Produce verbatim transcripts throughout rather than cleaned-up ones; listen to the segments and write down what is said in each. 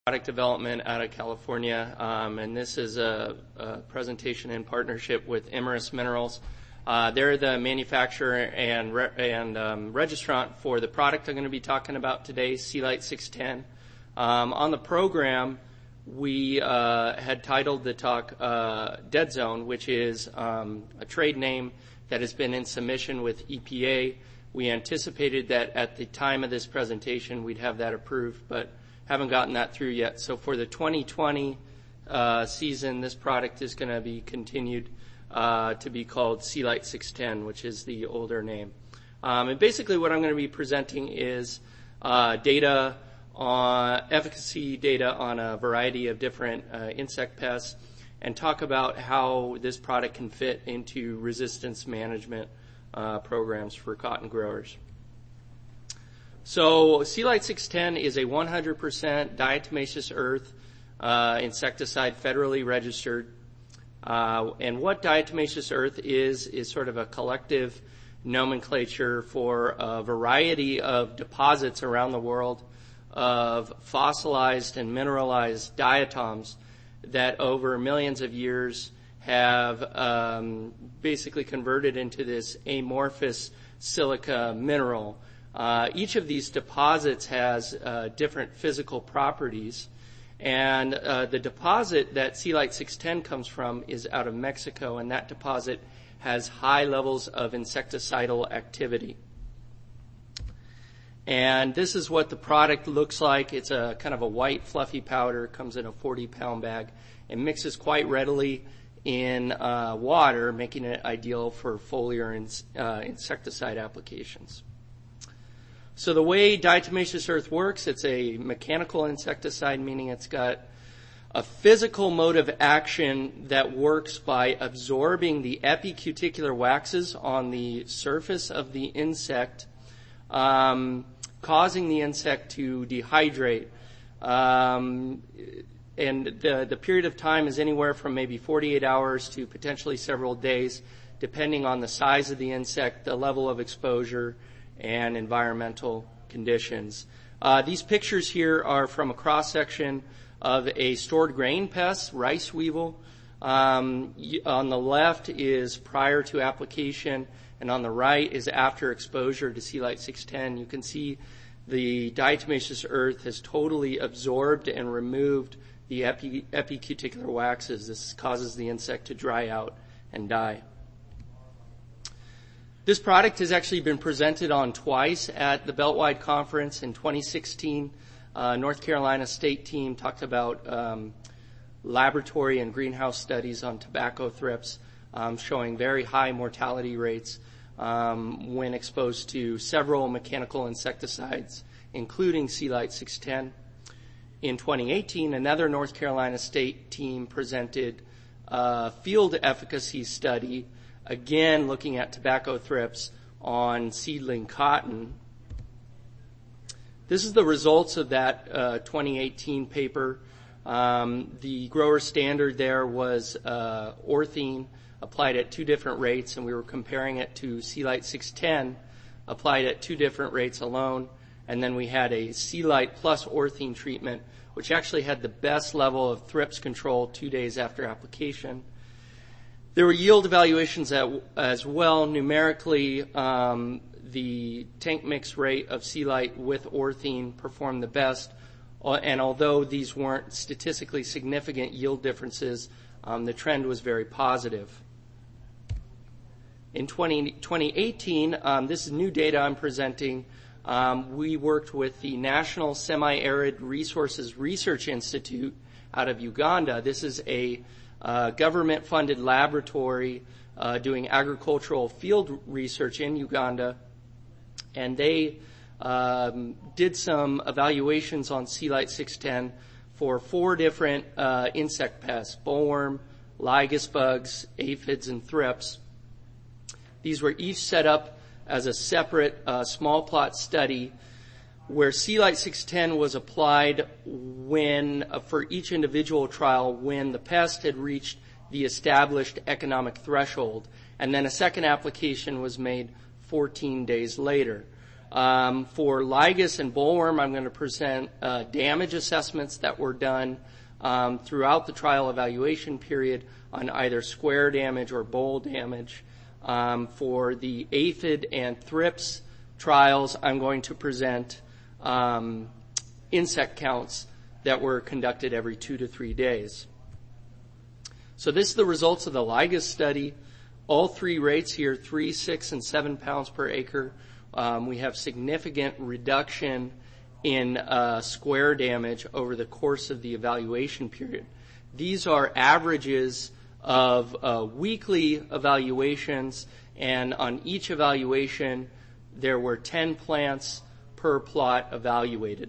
Product development out of California, um, and this is a, a presentation in partnership with Imerys Minerals. Uh, they're the manufacturer and, re- and um, registrant for the product I'm going to be talking about today, Sealite six ten. Um, on the program, we uh, had titled the talk uh, Dead Zone, which is um, a trade name that has been in submission with E P A. We anticipated that at the time of this presentation we'd have that approved, but haven't gotten that through yet. So for the twenty twenty uh, season, this product is going to be continued uh, to be called Sealite six ten, which is the older name. Um, and basically what I'm going to be presenting is uh, data on efficacy data on a variety of different uh, insect pests, and talk about how this product can fit into resistance management uh, programs for cotton growers. So Sealite six ten is a one hundred percent diatomaceous earth uh, insecticide, federally registered. Uh, and what diatomaceous earth is, is sort of a collective nomenclature for a variety of deposits around the world of fossilized and mineralized diatoms that over millions of years have um, basically converted into this amorphous silica mineral. Uh, each of these deposits has uh, different physical properties, and uh, the deposit that Sealite six ten comes from is out of Mexico, and that deposit has high levels of insecticidal activity. And this is what the product looks like. It's a kind of a white fluffy powder, comes in a forty pound bag, and mixes quite readily in uh, water, making it ideal for foliar ins- uh, insecticide applications. So the way diatomaceous earth works, it's a mechanical insecticide, meaning it's got a physical mode of action that works by absorbing the epicuticular waxes on the surface of the insect, um, causing the insect to dehydrate. Um, and the, the period of time is anywhere from maybe forty-eight hours to potentially several days, depending on the size of the insect, the level of exposure, and environmental conditions. Uh, these pictures here are from a cross-section of a stored grain pest, rice weevil. Um, on the left is prior to application, and on the right is after exposure to Sealite six ten. You can see the diatomaceous earth has totally absorbed and removed the epi- epicuticular waxes. This causes the insect to dry out and die. This product has actually been presented on twice at the Beltwide Conference. In twenty sixteen, uh, North Carolina State team talked about um, laboratory and greenhouse studies on tobacco thrips, um, showing very high mortality rates um, when exposed to several mechanical insecticides, including Sealite six ten. In twenty eighteen, another North Carolina State team presented a field efficacy study, again looking at tobacco thrips on seedling cotton. This is the results of that uh, twenty eighteen paper. Um, the grower standard there was uh, orthene applied at two different rates, and we were comparing it to Sealite six ten applied at two different rates alone. And then we had a Sealite plus orthene treatment, which actually had the best level of thrips control two days after application. There were yield evaluations at, as well. Numerically, um, the tank mix rate of Sealite with orthene performed the best, and although these weren't statistically significant yield differences, um, the trend was very positive. In twenty eighteen, um, this is new data I'm presenting. Um, we worked with the National Semi-Arid Resources Research Institute out of Uganda. This is a uh, government-funded laboratory uh, doing agricultural field research in Uganda, and they um, did some evaluations on Sealite six ten for four different uh, insect pests: bollworm, lygus bugs, aphids, and thrips. These were each set up as a separate uh, small plot study where Sealite six ten was applied when, uh, for each individual trial, when the pest had reached the established economic threshold, and then a second application was made fourteen days later. Um, for Lygus and bollworm, I'm going to present uh, damage assessments that were done um, throughout the trial evaluation period on either square damage or boll damage. Um, for the aphid and thrips trials, I'm going to present um, insect counts that were conducted every two to three days. So this is the results of the Lygus study. All three rates here, three, six, and seven pounds per acre. Um, we have significant reduction in uh, square damage over the course of the evaluation period. These are averages of uh, weekly evaluations, and on each evaluation, there were ten plants per plot evaluated.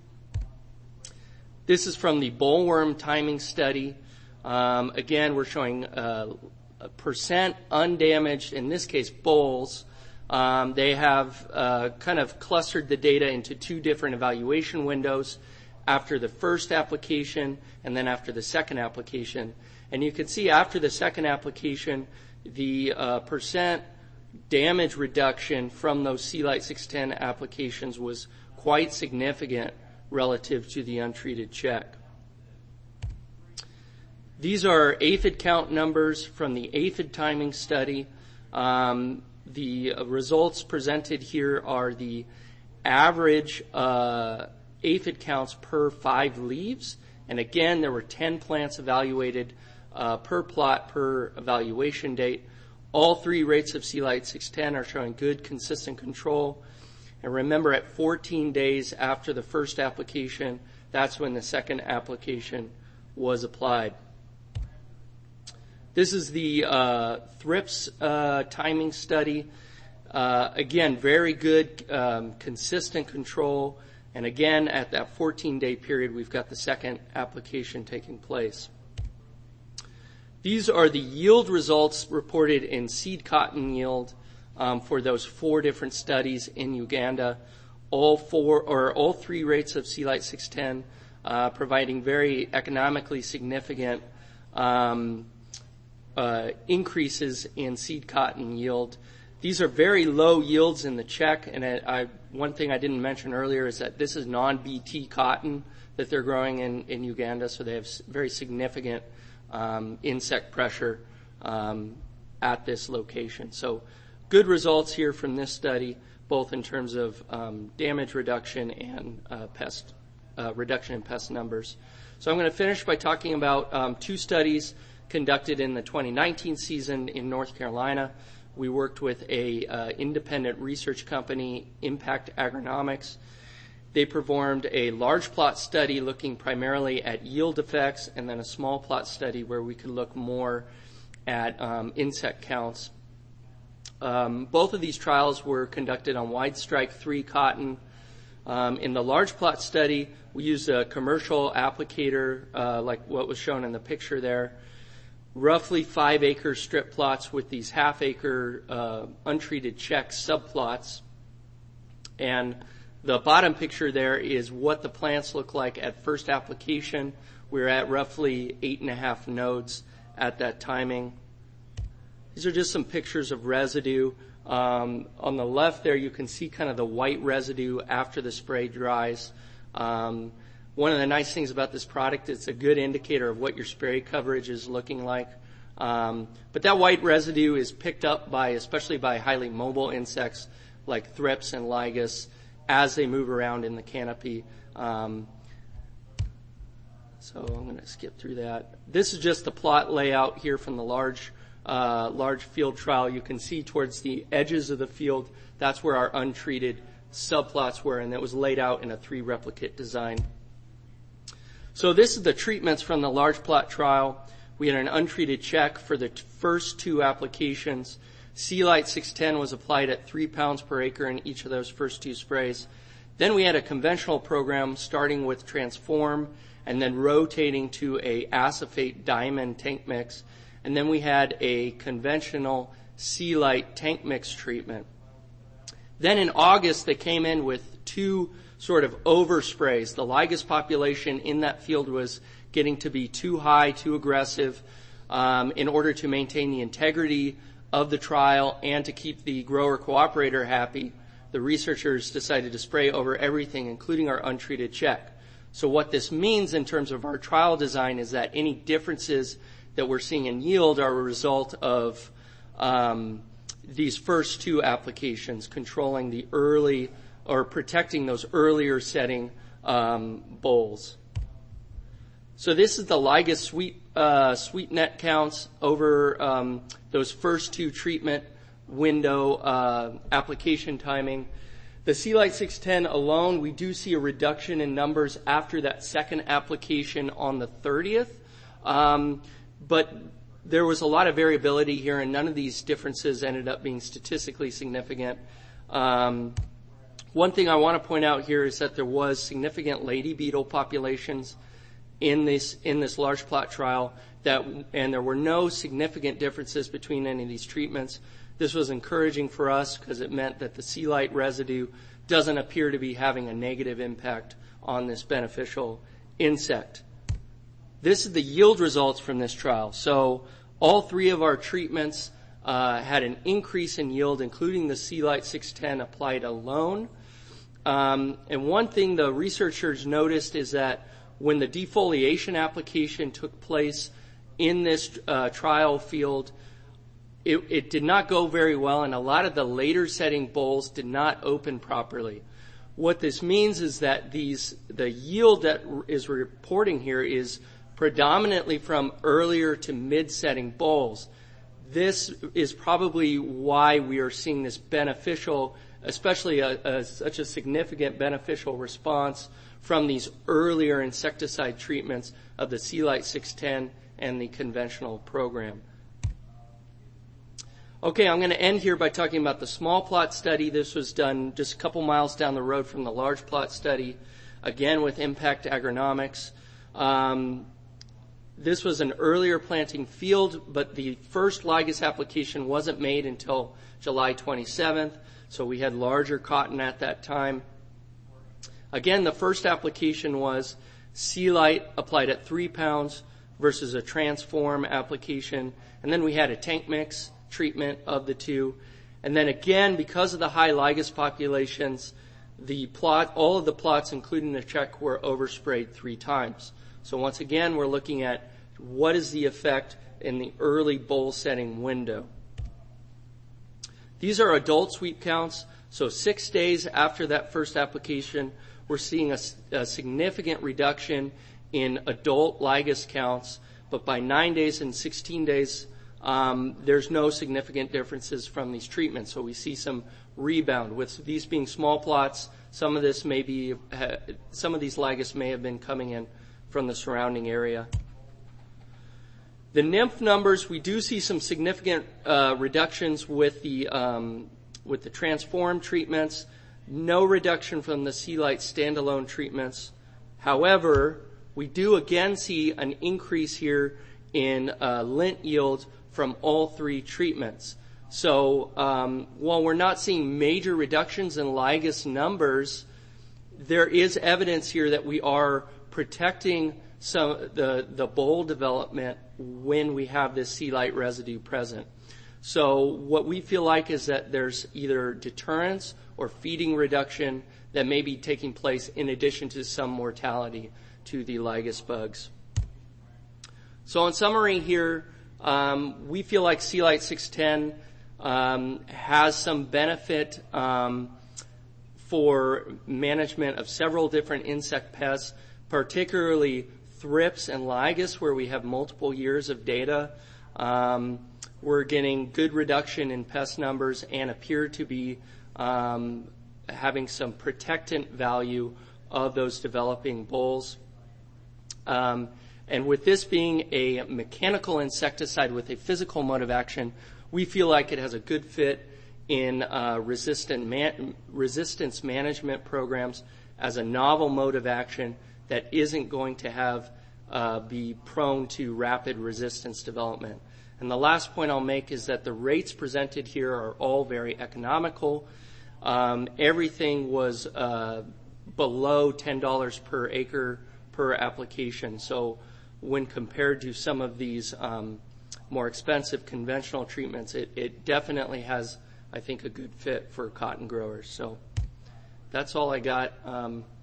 This is from the bollworm timing study. Um, again, we're showing uh, a percent undamaged, in this case, bolls. Um, they have uh, kind of clustered the data into two different evaluation windows, after the first application and then after the second application. And you can see after the second application, the uh, percent damage reduction from those C-Lite six ten applications was quite significant relative to the untreated check. These are aphid count numbers from the aphid timing study. Um, the results presented here are the average uh, aphid counts per five leaves. And again, there were ten plants evaluated uh, per plot per evaluation date. All three rates of C-Lite six ten are showing good, consistent control. And remember, at fourteen days after the first application, that's when the second application was applied. This is the uh, thrips uh, timing study. Uh, again, very good, um, consistent control. And again, at that fourteen-day period, we've got the second application taking place. These are the yield results reported in seed cotton yield um, for those four different studies in Uganda. All four or all three rates of C-Lite six ten uh, providing very economically significant um, uh, increases in seed cotton yield. These are very low yields in the check, and I, I, one thing I didn't mention earlier is that this is non-B T cotton that they're growing in, in Uganda, so they have very significant um, insect pressure um, at this location. So good results here from this study, both in terms of um, damage reduction and uh, pest uh, reduction in pest numbers. So I'm going to finish by talking about um, two studies conducted in the twenty nineteen season in North Carolina. We worked with a uh, independent research company, Impact Agronomics. They performed a large plot study looking primarily at yield effects, and then a small plot study where we could look more at um, insect counts. Um, both of these trials were conducted on wide strike three cotton. Um, in the large plot study, we used a commercial applicator uh, like what was shown in the picture there. Roughly five acre strip plots with these half acre uh, untreated check subplots. And the bottom picture there is what the plants look like at first application. We're at roughly eight and a half nodes at that timing. These are just some pictures of residue. Um, on the left there, you can see kind of the white residue after the spray dries. Um, One of the nice things about this product, it's a good indicator of what your spray coverage is looking like. Um, but that white residue is picked up by, especially by highly mobile insects like thrips and Lygus as they move around in the canopy. Um, so I'm going to skip through that. This is just the plot layout here from the large, uh, large field trial. You can see towards the edges of the field, that's where our untreated subplots were, and that was laid out in a three replicate design. So this is the treatments from the large plot trial. We had an untreated check for the t- first two applications. C-Lite six ten was applied at three pounds per acre in each of those first two sprays. Then we had a conventional program starting with Transform and then rotating to a acephate diamond tank mix. And then we had a conventional C-Lite tank mix treatment. Then in August, they came in with two sort of oversprays. The Lygus population in that field was getting to be too high, too aggressive, um, in order to maintain the integrity of the trial and to keep the grower cooperator happy. the researchers decided to spray over everything, including our untreated check. So what this means in terms of our trial design is that any differences that we're seeing in yield are a result of um, these first two applications, controlling the early or protecting those earlier setting um, bowls. So this is the Ligus sweep, uh, sweep net counts over um, those first two treatment window uh, application timing. The C-Lite six ten alone, we do see a reduction in numbers after that second application on the thirtieth. Um, but there was a lot of variability here, and none of these differences ended up being statistically significant. Um, one thing I want to point out here is that there was significant lady beetle populations in this in this large plot trial, that, and there were no significant differences between any of these treatments. This was encouraging for us because it meant that the C-Lite residue doesn't appear to be having a negative impact on this beneficial insect. This is the yield results from this trial. So all three of our treatments uh, had an increase in yield, including the C-Lite six ten applied alone. Um, and one thing the researchers noticed is that when the defoliation application took place in this uh, trial field, It, it did not go very well, and a lot of the later setting bowls did not open properly. What this means is that these the yield that is reporting here is predominantly from earlier to mid-setting bowls. This is probably why we are seeing this beneficial, especially a, a, such a significant beneficial response from these earlier insecticide treatments of the C-Lite six ten and the conventional program. Okay, I'm going to end here by talking about the small plot study. This was done just a couple miles down the road from the large plot study, again with Impact Agronomics. Um, this was an earlier planting field, but the first Ligus application wasn't made until July twenty-seventh, so we had larger cotton at that time. Again, the first application was C-Lite applied at three pounds versus a Transform application, and then we had a tank mix treatment of the two. And then again, because of the high Ligus populations, the plot, all of the plots, including the check, were oversprayed three times. So once again, we're looking at what is the effect in the early bowl setting window. These are adult sweep counts. So six days after that first application, we're seeing a, a significant reduction in adult Ligus counts, but by nine days and sixteen days, Um, there's no significant differences from these treatments, so we see some rebound. With these being small plots, some of this may be, uh, some of these Ligus may have been coming in from the surrounding area. The nymph numbers, we do see some significant uh, reductions with the um, with the Transform treatments. No reduction from the C-Lite standalone treatments. However, we do again see an increase here in uh, lint yield from all three treatments. So um, while we're not seeing major reductions in Ligus numbers, there is evidence here that we are protecting some the the bowl development when we have this C-Lite residue present. So what we feel like is that there's either deterrence or feeding reduction that may be taking place in addition to some mortality to the Ligus bugs. So in summary here, Um, we feel like C-Lite six ten um, has some benefit um, for management of several different insect pests, particularly thrips and Ligus, where we have multiple years of data. Um, we're getting good reduction in pest numbers and appear to be um, having some protectant value of those developing bowls. Um, And with this being a mechanical insecticide with a physical mode of action, we feel like it has a good fit in uh, resistant man- resistance management programs as a novel mode of action that isn't going to have uh, be prone to rapid resistance development. And the last point I'll make is that the rates presented here are all very economical. Um, everything was uh, below ten dollars per acre per application. So when compared to some of these um, more expensive conventional treatments, it, it definitely has I think, a good fit for cotton growers. So that's all I got. Um,